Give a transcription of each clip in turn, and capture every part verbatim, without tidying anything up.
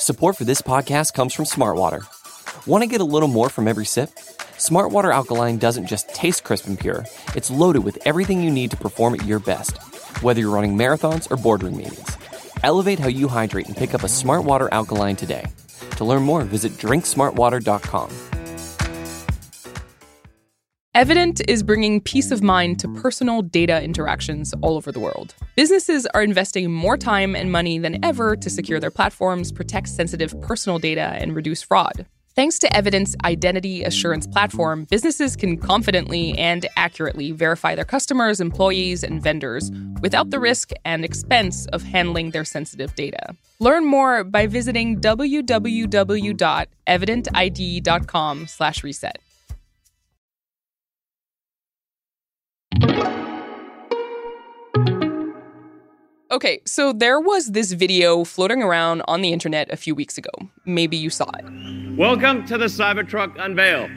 Support for this podcast comes from Smartwater. Want to get a little more from every sip? Smartwater Alkaline doesn't just taste crisp and pure, it's loaded with everything you need to perform at your best, whether you're running marathons or boardroom meetings. Elevate how you hydrate and pick up a Smartwater Alkaline today. To learn more, visit drink smart water dot com. Evident is bringing peace of mind to personal data interactions all over the world. Businesses are investing more time and money than ever to secure their platforms, protect sensitive personal data, and reduce fraud. Thanks to Evident's identity assurance platform, businesses can confidently and accurately verify their customers, employees, and vendors without the risk and expense of handling their sensitive data. Learn more by visiting w w w dot evident i d dot com slash reset. Okay, so there was this video floating around on the internet a few weeks ago. Maybe you saw it. Welcome to the Cybertruck unveil.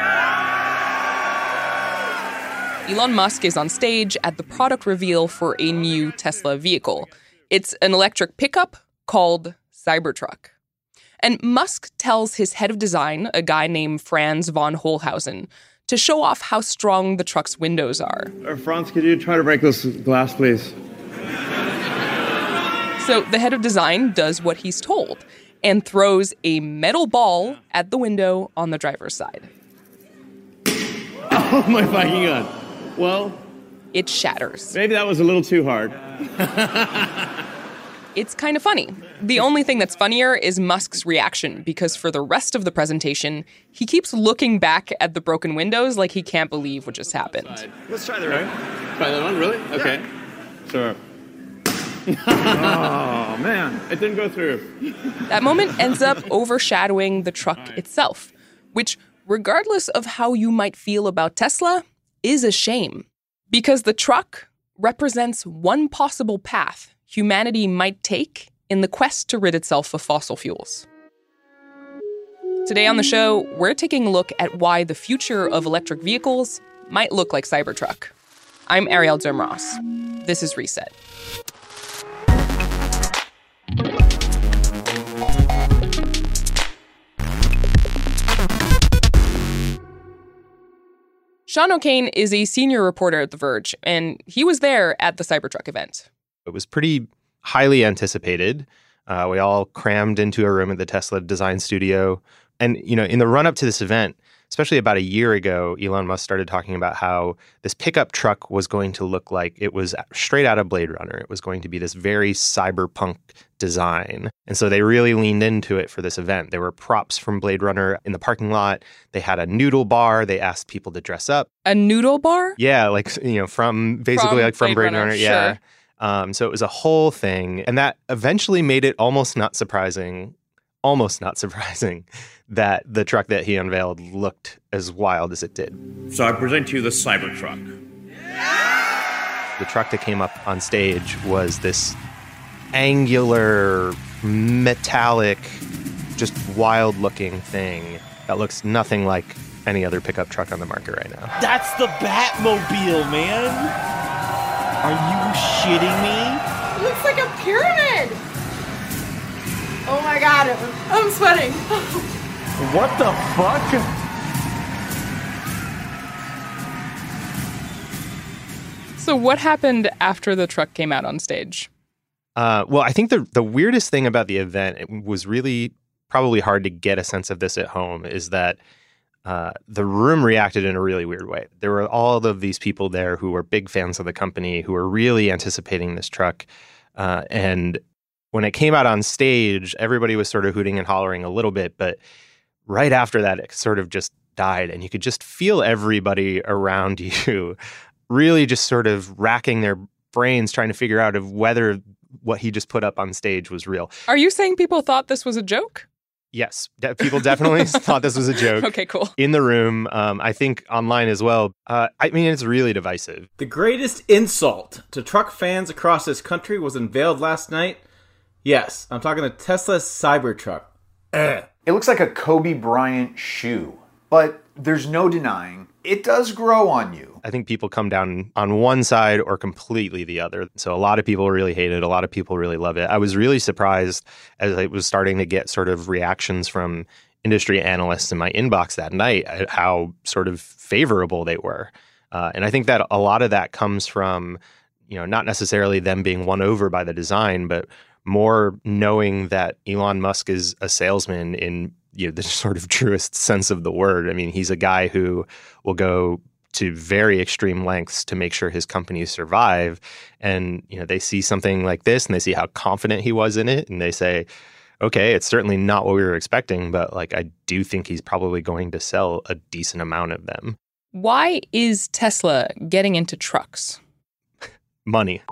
Elon Musk is on stage at the product reveal for a new Tesla vehicle. It's an electric pickup called Cybertruck. And Musk tells his head of design, a guy named Franz von Holhausen, to show off how strong the truck's windows are. Uh, Franz, could you try to break this glass, please? So the head of design does what he's told and throws a metal ball at the window on the driver's side. Oh my fucking God. Well, it shatters. Maybe that was a little too hard. It's kind of funny. The only thing that's funnier is Musk's reaction, because for the rest of the presentation, he keeps looking back at the broken windows like he can't believe what just happened. Let's try the right. Try that one, really? Okay. Yeah. Sure. Oh, man. It didn't go through. That moment ends up overshadowing the truck itself, which, regardless of how you might feel about Tesla, is a shame. Because the truck represents one possible path humanity might take in the quest to rid itself of fossil fuels. Today on the show, we're taking a look at why the future of electric vehicles might look like Cybertruck. I'm Ariel Zimros. This is Reset. Sean O'Kane is a senior reporter at The Verge, and he was there at the Cybertruck event. It was pretty highly anticipated. Uh, we all crammed into a room at the Tesla design studio. And, you know, in the run-up to this event, especially about a year ago, Elon Musk started talking about how this pickup truck was going to look like it was straight out of Blade Runner. It was going to be this very cyberpunk design. And so they really leaned into it for this event. There were props from Blade Runner in the parking lot. They had a noodle bar. They asked people to dress up. A noodle bar? Yeah, like, you know, from basically from like from Blade Blade Runner, Runner. Yeah. Sure. Um, so it was a whole thing. And that eventually made it almost not surprising, almost not surprising that the truck that he unveiled looked as wild as it did. So I present to you the Cybertruck. The truck that came up on stage was this angular, metallic, just wild-looking thing that looks nothing like any other pickup truck on the market right now. That's the Batmobile, man! Are you shitting me? It looks like a pyramid! Oh my god, I'm sweating. What the fuck? So what happened after the truck came out on stage? Uh, well, I think the the weirdest thing about the event, it was really probably hard to get a sense of this at home, is that uh, the room reacted in a really weird way. There were all of these people there who were big fans of the company, who were really anticipating this truck. Uh, and when it came out on stage, everybody was sort of hooting and hollering a little bit. But right after that, it sort of just died. And you could just feel everybody around you really just sort of racking their brains trying to figure out of whether what he just put up on stage was real. Are you saying people thought this was a joke? Yes, de- people definitely thought this was a joke. Okay, cool. In the room, um, I think online as well. Uh, I mean, it's really divisive. The greatest insult to truck fans across this country was unveiled last night. Yes, I'm talking the Tesla Cybertruck. Ugh. It looks like a Kobe Bryant shoe. But there's no denying it does grow on you. I think people come down on one side or completely the other. So a lot of people really hate it. A lot of people really love it. I was really surprised as I was starting to get sort of reactions from industry analysts in my inbox that night at how sort of favorable they were. Uh, and I think that a lot of that comes from, you know, not necessarily them being won over by the design, but more knowing that Elon Musk is a salesman in, you know, the sort of truest sense of the word. I mean, he's a guy who will go to very extreme lengths to make sure his companies survive. And, you know, they see something like this and they see how confident he was in it. And they say, okay, it's certainly not what we were expecting, but like, I do think he's probably going to sell a decent amount of them. Why is Tesla getting into trucks? Money.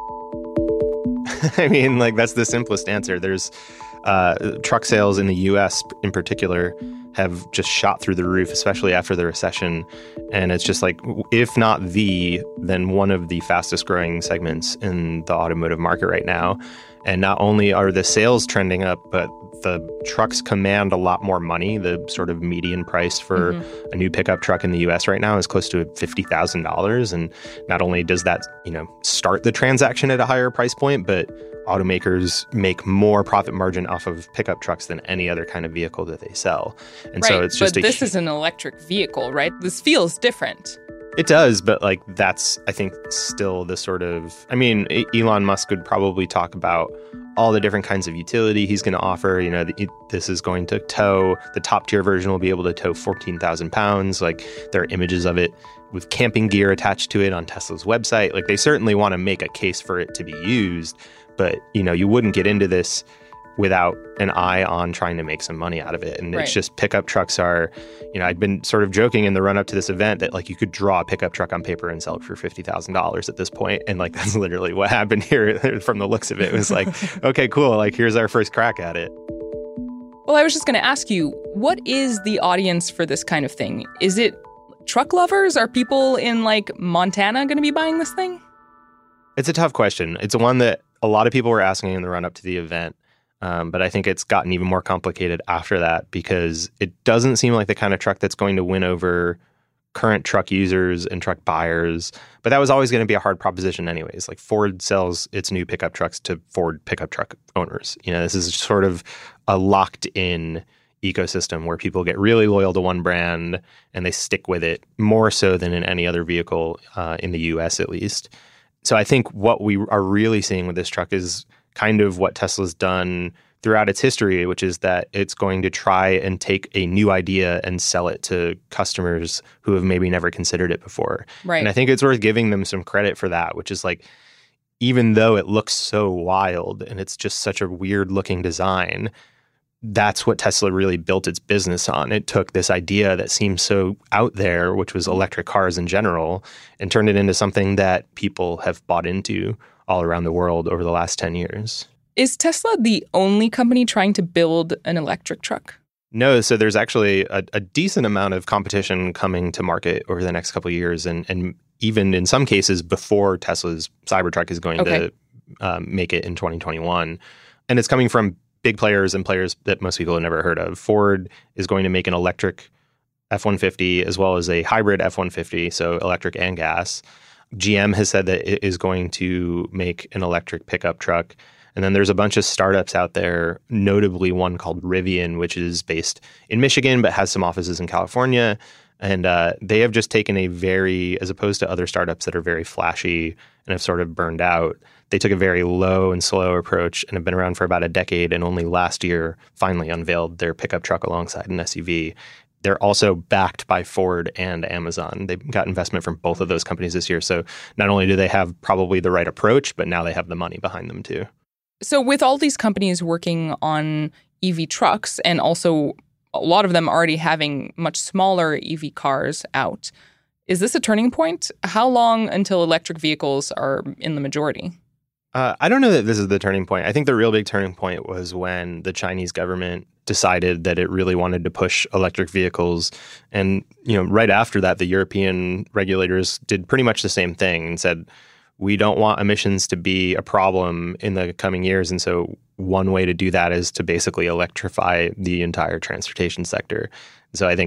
I mean, like, that's the simplest answer. There's uh, truck sales in the U S in particular have just shot through the roof, especially after the recession. And it's just like, if not the, then one of the fastest growing segments in the automotive market right now. And not only are the sales trending up, but the trucks command a lot more money. The sort of median price for mm-hmm. a new pickup truck in the U S right now is close to fifty thousand dollars. And not only does that, you know, start the transaction at a higher price point, but automakers make more profit margin off of pickup trucks than any other kind of vehicle that they sell. And right, so it's just but a, this is an electric vehicle, right? This feels different. It does, but like that's, I think, still the sort of, I mean, Elon Musk would probably talk about all the different kinds of utility he's going to offer. You know, the, this is going to tow, the top tier version will be able to tow fourteen thousand pounds. Like, there are images of it with camping gear attached to it on Tesla's website. Like, they certainly want to make a case for it to be used, but, you know, you wouldn't get into this without an eye on trying to make some money out of it. And right. It's just pickup trucks are, you know, I'd been sort of joking in the run up to this event that like you could draw a pickup truck on paper and sell it for fifty thousand dollars at this point. And like, that's literally what happened here from the looks of it. It was like, okay, cool. Like, here's our first crack at it. Well, I was just going to ask you, what is the audience for this kind of thing? Is it truck lovers? Are people in like Montana going to be buying this thing? It's a tough question. It's one that a lot of people were asking in the run up to the event. Um, but I think it's gotten even more complicated after that because it doesn't seem like the kind of truck that's going to win over current truck users and truck buyers. But that was always going to be a hard proposition anyways. Like, Ford sells its new pickup trucks to Ford pickup truck owners. You know, this is sort of a locked in ecosystem where people get really loyal to one brand and they stick with it more so than in any other vehicle uh, in the U S at least. So I think what we are really seeing with this truck is kind of what Tesla's done throughout its history, which is that it's going to try and take a new idea and sell it to customers who have maybe never considered it before. Right. And I think it's worth giving them some credit for that, which is like, even though it looks so wild and it's just such a weird looking design, that's what Tesla really built its business on. It took this idea that seemed so out there, which was electric cars in general, and turned it into something that people have bought into all around the world over the last ten years. Is Tesla the only company trying to build an electric truck? No, so there's actually a, a decent amount of competition coming to market over the next couple of years, and, and even in some cases before Tesla's Cybertruck is going okay. to um, make it in twenty twenty-one. And it's coming from big players and players that most people have never heard of. Ford is going to make an electric F one fifty as well as a hybrid F one fifty, so electric and gas. G M has said that it is going to make an electric pickup truck. And then there's a bunch of startups out there, notably one called Rivian, which is based in Michigan but has some offices in California. And uh, they have just taken a very, as opposed to other startups that are very flashy and have sort of burned out, they took a very low and slow approach and have been around for about a decade, and only last year finally unveiled their pickup truck alongside an S U V. They're also backed by Ford and Amazon. They got investment from both of those companies this year. So not only do they have probably the right approach, but now they have the money behind them too. So with all these companies working on E V trucks and also a lot of them already having much smaller E V cars out, is this a turning point? How long until electric vehicles are in the majority? Uh, I don't know that this is the turning point. I think the real big turning point was when the Chinese government decided that it really wanted to push electric vehicles. And, you know, right after that, the European regulators did pretty much the same thing and said, we don't want emissions to be a problem in the coming years. And so one way to do that is to basically electrify the entire transportation sector. So I think,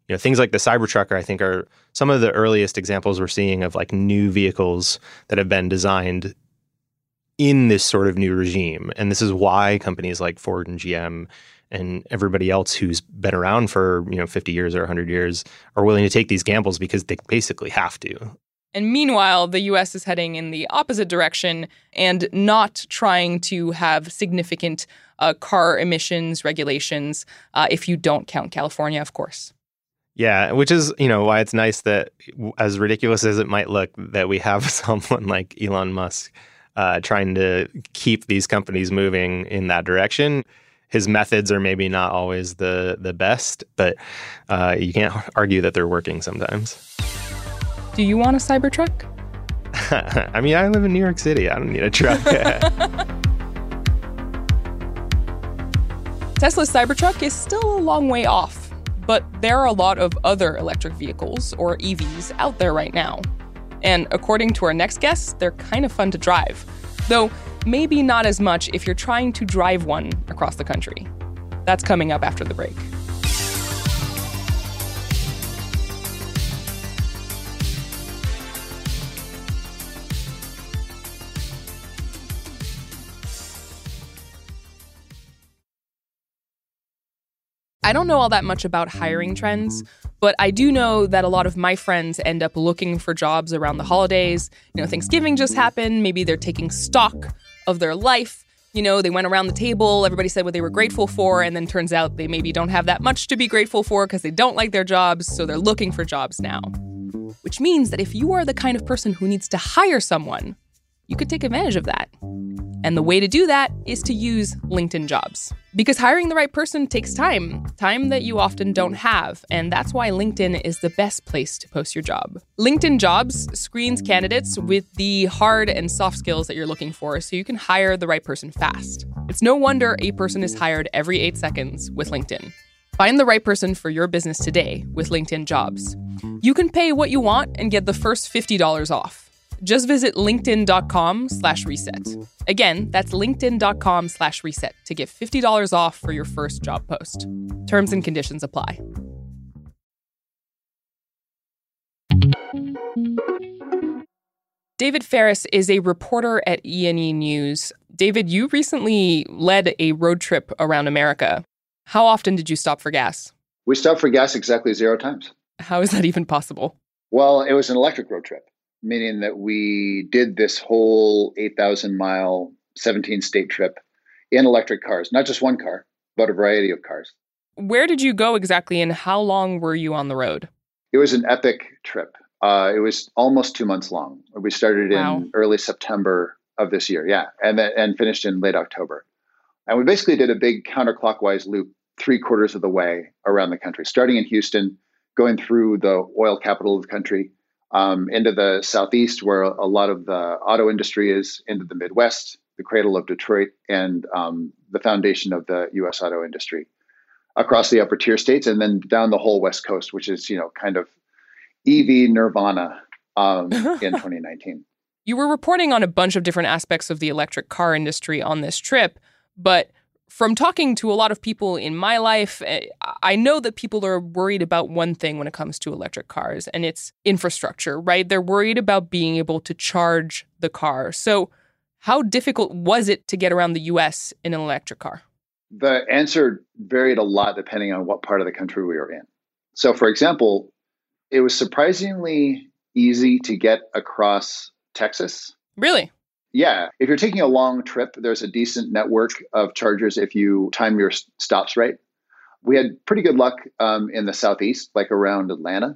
You know, things like the Cybertruck, I think, are some of the earliest examples we're seeing of like new vehicles that have been designed in this sort of new regime. And this is why companies like Ford and G M and everybody else who's been around for, you know, fifty years or one hundred years are willing to take these gambles, because they basically have to. And meanwhile, the U S is heading in the opposite direction and not trying to have significant uh, car emissions regulations, uh, if you don't count California, of course. Yeah, which is, you know, why it's nice that, as ridiculous as it might look, that we have someone like Elon Musk uh, trying to keep these companies moving in that direction. His methods are maybe not always the, the best, but uh, you can't argue that they're working sometimes. Do you want a Cybertruck? I mean, I live in New York City. I don't need a truck. Tesla's Cybertruck is still a long way off, but there are a lot of other electric vehicles, or E Vs, out there right now. And according to our next guest, they're kind of fun to drive. Though maybe not as much if you're trying to drive one across the country. That's coming up after the break. I don't know all that much about hiring trends, but I do know that a lot of my friends end up looking for jobs around the holidays. You know, Thanksgiving just happened. Maybe they're taking stock of their life. You know, they went around the table, everybody said what they were grateful for, and then turns out they maybe don't have that much to be grateful for because they don't like their jobs, so they're looking for jobs now. Which means that if you are the kind of person who needs to hire someone, you could take advantage of that. And the way to do that is to use LinkedIn Jobs. Because hiring the right person takes time, time that you often don't have, and that's why LinkedIn is the best place to post your job. LinkedIn Jobs screens candidates with the hard and soft skills that you're looking for so you can hire the right person fast. It's no wonder a person is hired every eight seconds with LinkedIn. Find the right person for your business today with LinkedIn Jobs. You can pay what you want and get the first fifty dollars off. Just visit linkedin.com slash reset. Again, that's linkedin.com slash reset to get fifty dollars off for your first job post. Terms and conditions apply. David Ferris is a reporter at E and E News. David, you recently led a road trip around America. How often did you stop for gas? We stopped for gas exactly zero times. How is that even possible? Well, it was an electric road trip, meaning that we did this whole eight thousand mile, seventeen state trip in electric cars, not just one car, but a variety of cars. Where did you go exactly, and how long were you on the road? It was an epic trip. Uh, it was almost two months long. We started Wow. in early September of this year, yeah, and then, and finished in late October. And we basically did a big counterclockwise loop three quarters of the way around the country, starting in Houston, going through the oil capital of the country, um, into the Southeast, where a lot of the auto industry is, into the Midwest, the cradle of Detroit, and um, the foundation of the U S auto industry, across the upper tier states, and then down the whole West Coast, which is, you know, kind of E V nirvana um, in twenty nineteen. You were reporting on a bunch of different aspects of the electric car industry on this trip, but from talking to a lot of people in my life, I know that people are worried about one thing when it comes to electric cars, and it's infrastructure, right? They're worried about being able to charge the car. So how difficult was it to get around the U S in an electric car? The answer varied a lot depending on what part of the country we were in. So, for example, it was surprisingly easy to get across Texas. Really? Yeah. If you're taking a long trip, there's a decent network of chargers if you time your stops right. We had pretty good luck um, in the Southeast, like around Atlanta,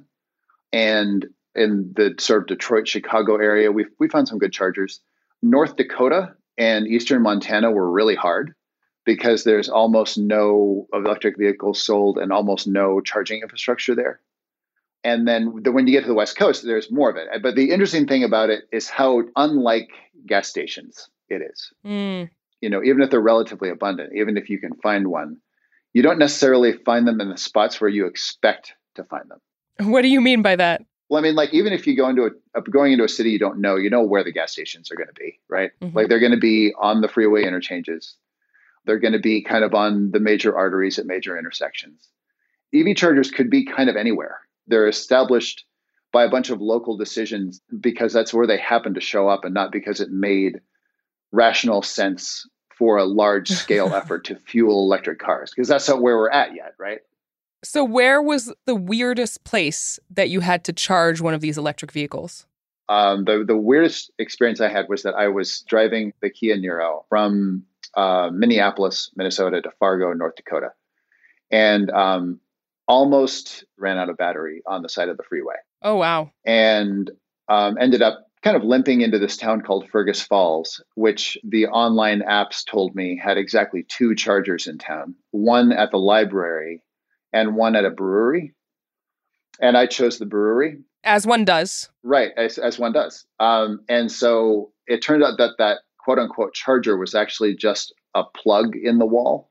and in the sort of Detroit, Chicago area. We we found some good chargers. North Dakota and Eastern Montana were really hard because there's almost no electric vehicles sold and almost no charging infrastructure there. And then the, when you get to the West Coast, there's more of it. But the interesting thing about it is how unlike gas stations it is. Mm. You know, even if they're relatively abundant, even if you can find one, you don't necessarily find them in the spots where you expect to find them. What do you mean by that? Well, I mean, like, even if you go into a, going into a city you don't know, you know where the gas stations are going to be, right? Mm-hmm. Like, they're going to be on the freeway interchanges. They're going to be kind of on the major arteries at major intersections. E V chargers could be kind of anywhere. They're established by a bunch of local decisions because that's where they happen to show up and not because it made rational sense for a large scale effort to fuel electric cars, because that's not where we're at yet, right? So where was the weirdest place that you had to charge one of these electric vehicles? Um, the, the weirdest experience I had was that I was driving the Kia Niro from uh, Minneapolis, Minnesota to Fargo, North Dakota, and um, almost ran out of battery on the side of the freeway. Oh, wow. And um, ended up kind of limping into this town called Fergus Falls, which the online apps told me had exactly two chargers in town, one at the library and one at a brewery. And I chose the brewery. As one does. Right, as, as one does. Um, and so it turned out that that quote unquote charger was actually just a plug in the wall,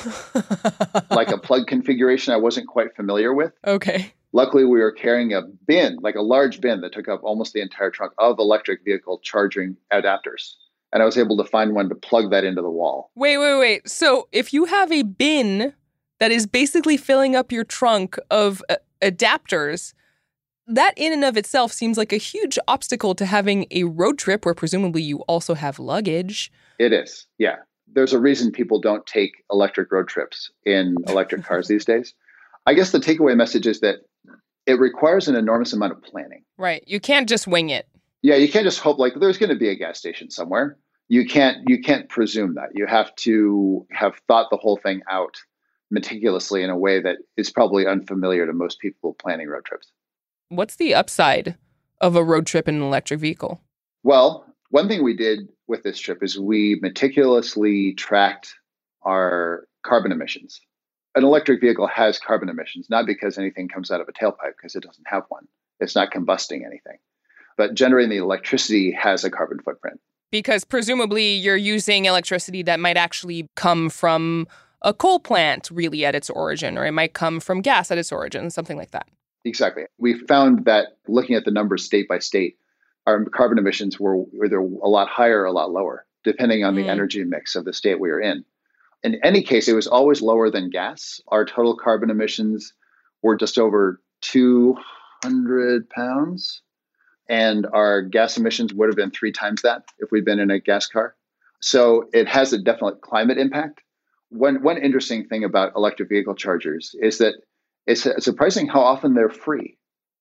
like a plug configuration I wasn't quite familiar with. Okay. Luckily, we were carrying a bin, like a large bin that took up almost the entire trunk of electric vehicle charging adapters. And I was able to find one to plug that into the wall. Wait, wait, wait. So if you have a bin that is basically filling up your trunk of uh, adapters, that in and of itself seems like a huge obstacle to having a road trip where presumably you also have luggage. It is, yeah. There's a reason people don't take electric road trips in electric cars these days. I guess the takeaway message is that it requires an enormous amount of planning. Right. You can't just wing it. Yeah, you can't just hope like there's going to be a gas station somewhere. You can't you can't presume that. You have to have thought the whole thing out meticulously in a way that is probably unfamiliar to most people planning road trips. What's the upside of a road trip in an electric vehicle? Well, one thing we did with this trip is we meticulously tracked our carbon emissions. An electric vehicle has carbon emissions, not because anything comes out of a tailpipe, because it doesn't have one. It's not combusting anything. But generating the electricity has a carbon footprint. Because presumably you're using electricity that might actually come from a coal plant really at its origin, or it might come from gas at its origin, something like that. Exactly. We found that looking at the numbers state by state, our carbon emissions were either a lot higher or a lot lower, depending on mm. the energy mix of the state we were in. In any case, it was always lower than gas. Our total carbon emissions were just over two hundred pounds, and our gas emissions would have been three times that if we'd been in a gas car. So it has a definite climate impact. One, one interesting thing about electric vehicle chargers is that it's surprising how often they're free.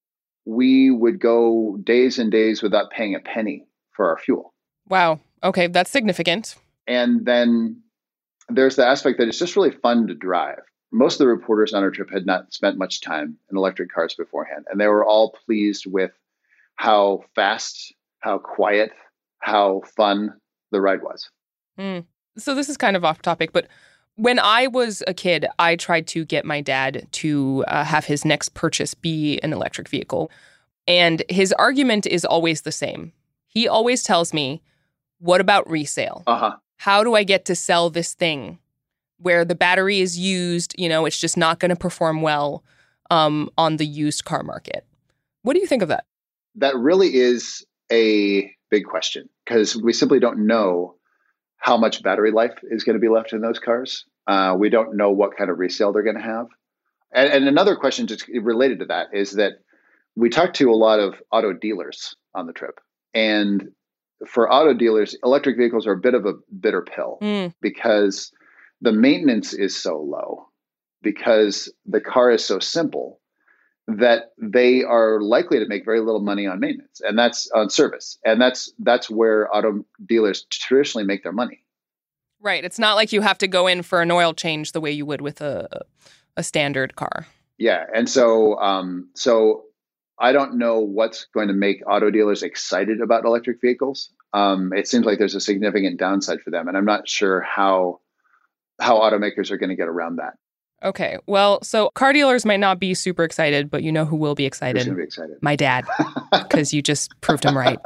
We would go days and days without paying a penny for our fuel. Wow. Okay, that's significant. And then there's the aspect that it's just really fun to drive. Most of the reporters on our trip had not spent much time in electric cars beforehand, and they were all pleased with how fast, how quiet, how fun the ride was. Mm. So this is kind of off topic, but when I was a kid, I tried to get my dad to uh, have his next purchase be an electric vehicle. And his argument is always the same. He always tells me, what about resale? Uh-huh. How do I get to sell this thing where the battery is used, you know, it's just not going to perform well um, on the used car market? What do you think of that? That really is a big question because we simply don't know how much battery life is going to be left in those cars. Uh, we don't know what kind of resale they're going to have. And, and another question just related to that is that we talked to a lot of auto dealers on the trip. And for auto dealers, electric vehicles are a bit of a bitter pill mm. because the maintenance is so low, because the car is so simple that they are likely to make very little money on maintenance, and that's on service. And that's that's where auto dealers traditionally make their money. Right. It's not like you have to go in for an oil change the way you would with a a standard car. Yeah. And so um, so I don't know what's going to make auto dealers excited about electric vehicles. Um, it seems like there's a significant downside for them, and I'm not sure how how automakers are going to get around that. Okay. Well, so car dealers might not be super excited, but you know who will be excited? Who's going to be excited? My dad, because you just proved him right.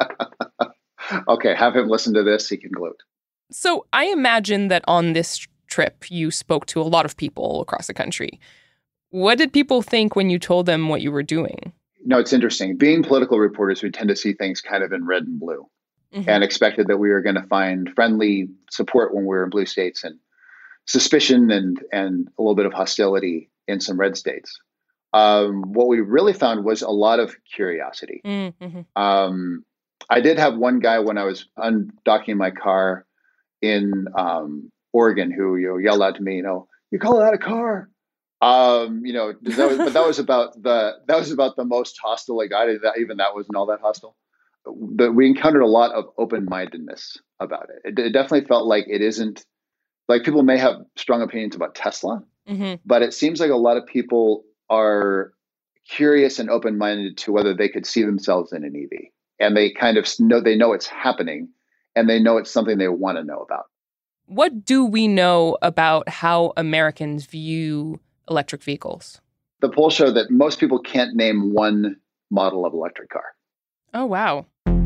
Okay. Have him listen to this. He can gloat. So I imagine that on this trip, you spoke to a lot of people across the country. What did people think when you told them what you were doing? No, it's interesting. Being political reporters, we tend to see things kind of in red and blue, mm-hmm. and expected that we were going to find friendly support when we were in blue states and suspicion and and a little bit of hostility in some red states. Um, what we really found was a lot of curiosity. Mm-hmm. Um, I did have one guy when I was undocking my car in um, Oregon who you know, yelled out to me, you know, "You call that a car?" Um, you know, that was, but that was about the that was about the most hostile I got. That even that wasn't all that hostile. But we encountered a lot of open-mindedness about it. It, it definitely felt like it isn't like people may have strong opinions about Tesla, mm-hmm. but it seems like a lot of people are curious and open-minded to whether they could see themselves in an E V, and they kind of know they know it's happening, and they know it's something they want to know about. What do we know about how Americans view electric vehicles? The polls show that most people can't name one model of electric car. Oh, wow.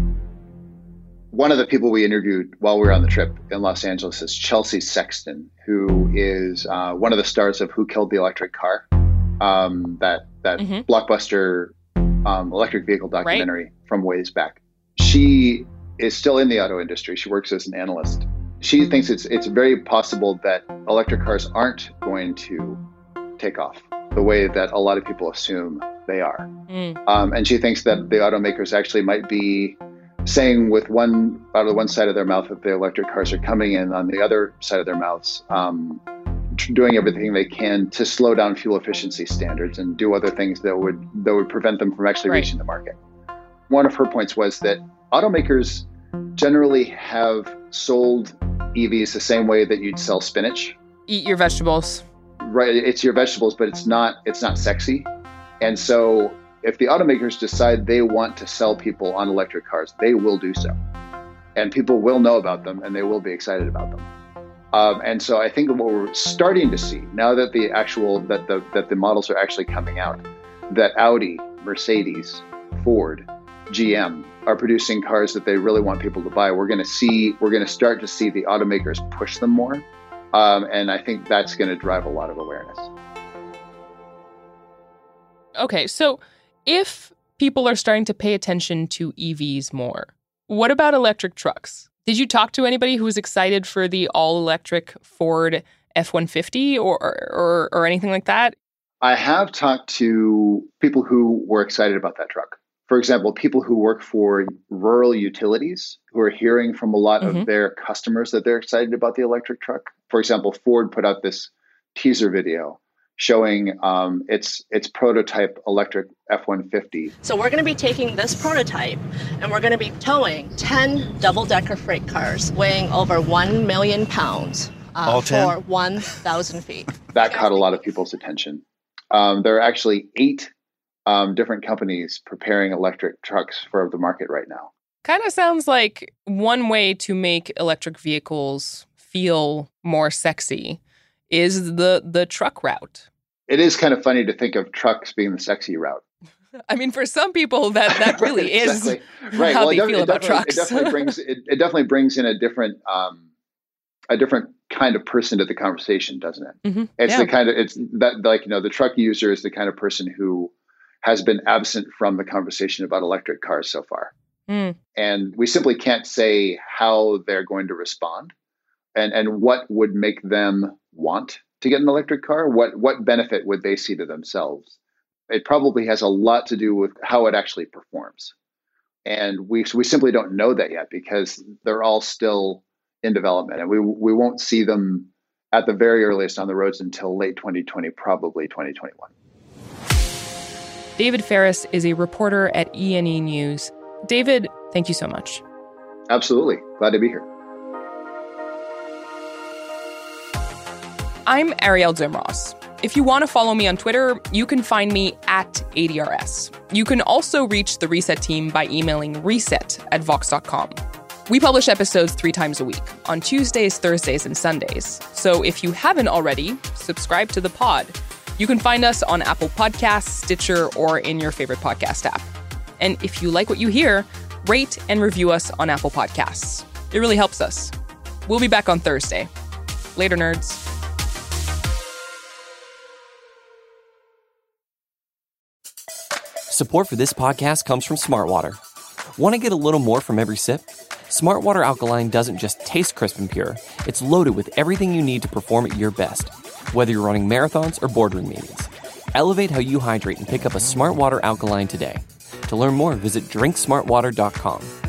One of the people we interviewed while we were on the trip in Los Angeles is Chelsea Sexton, who is uh, one of the stars of Who Killed the Electric Car, um, that that mm-hmm. blockbuster um, electric vehicle documentary right. from ways back. She is still in the auto industry. She works as an analyst. She thinks it's it's very possible that electric cars aren't going to take off the way that a lot of people assume they are. Mm. Um, and she thinks that the automakers actually might be saying with one out of one side of their mouth that the electric cars are coming in, on the other side of their mouths, um, tr- doing everything they can to slow down fuel efficiency standards and do other things that would that would prevent them from actually right. reaching the market. One of her points was that automakers generally have sold E Vs the same way that you'd sell spinach. Eat your vegetables. Right, it's your vegetables, but it's not it's not sexy. And so if the automakers decide they want to sell people on electric cars, they will do so. And people will know about them, and they will be excited about them. Um, and so I think what we're starting to see, now that the actual that the that the models are actually coming out, that Audi, Mercedes, Ford, G M are producing cars that they really want people to buy. We're going to see, we're going to start to see the automakers push them more. Um, and I think that's going to drive a lot of awareness. Okay, so if people are starting to pay attention to E Vs more, what about electric trucks? Did you talk to anybody who was excited for the all-electric Ford F one fifty or, or or anything like that? I have talked to people who were excited about that truck. For example, people who work for rural utilities who are hearing from a lot mm-hmm. of their customers that they're excited about the electric truck. For example, Ford put out this teaser video showing um, its its prototype electric F one fifty. So we're going to be taking this prototype and we're going to be towing ten double-decker freight cars weighing over one million pounds uh, All ten? for one thousand feet. That caught a lot of people's attention. Um, there are actually eight um, different companies preparing electric trucks for the market right now. Kind of sounds like one way to make electric vehicles feel more sexy is the the truck route. It is kind of funny to think of trucks being the sexy route. I mean, for some people, that, that really exactly. is right. how well, they it feel it about trucks. It definitely brings it, it definitely brings in a different um, a different kind of person to the conversation, doesn't it? Mm-hmm. It's yeah. the kind of it's that like you know the truck user is the kind of person who has been absent from the conversation about electric cars so far, mm. and we simply can't say how they're going to respond, and and what would make them want to get an electric car. What what benefit would they see to themselves? It probably has a lot to do with how it actually performs, and we we simply don't know that yet because they're all still in development, and we we won't see them at the very earliest on the roads until late twenty twenty, probably twenty twenty-one. David Ferris is a reporter at E and E News. David, thank you so much. Absolutely. Glad to be here. I'm Ariel Zimros. If you want to follow me on Twitter, you can find me at A D R S. You can also reach the Reset team by emailing reset at vox dot com. We publish episodes three times a week, on Tuesdays, Thursdays, and Sundays. So if you haven't already, subscribe to the pod. You can find us on Apple Podcasts, Stitcher, or in your favorite podcast app. And if you like what you hear, rate and review us on Apple Podcasts. It really helps us. We'll be back on Thursday. Later, nerds. Support for this podcast comes from Smartwater. Want to get a little more from every sip? Smartwater Alkaline doesn't just taste crisp and pure. It's loaded with everything you need to perform at your best, whether you're running marathons or boardroom meetings. Elevate how you hydrate and pick up a Smart Water Alkaline today. To learn more, visit drink smart water dot com.